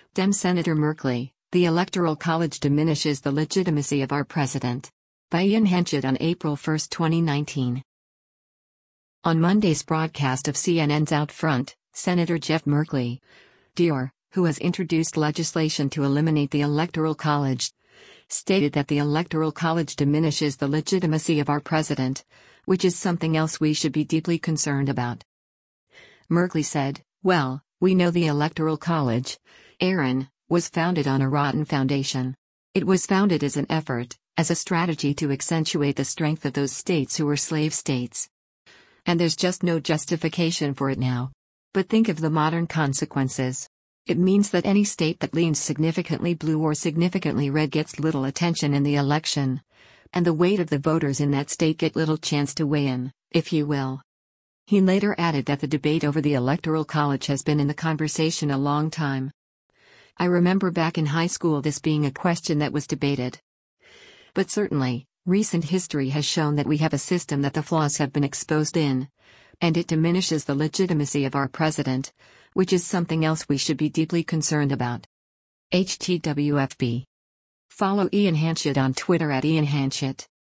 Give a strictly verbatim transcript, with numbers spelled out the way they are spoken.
Dem Senator Merkley, the Electoral College diminishes the legitimacy of our president. By Ian Hanchett on April first, twenty nineteen. On Monday's broadcast of C N N's Out Front, Senator Jeff Merkley, D R, who has introduced legislation to eliminate the Electoral College, stated that the Electoral College diminishes the legitimacy of our president, which is something else we should be deeply concerned about. Merkley said, "Well, we know the Electoral College, Aaron, was founded on a rotten foundation. It was founded as an effort, as a strategy to accentuate the strength of those states who were slave states. And there's just no justification for it now. But think of the modern consequences. It means that any state that leans significantly blue or significantly red gets little attention in the election. And the weight of the voters in that state get little chance to weigh in, if you will." He later added that the debate over the Electoral College has been in the conversation a long time. "I remember back in high school this being a question that was debated. But certainly, recent history has shown that we have a system that the flaws have been exposed in. And it diminishes the legitimacy of our president, which is something else we should be deeply concerned about." H T W F B. Follow Ian Hanchett on Twitter at Ian Hanchett.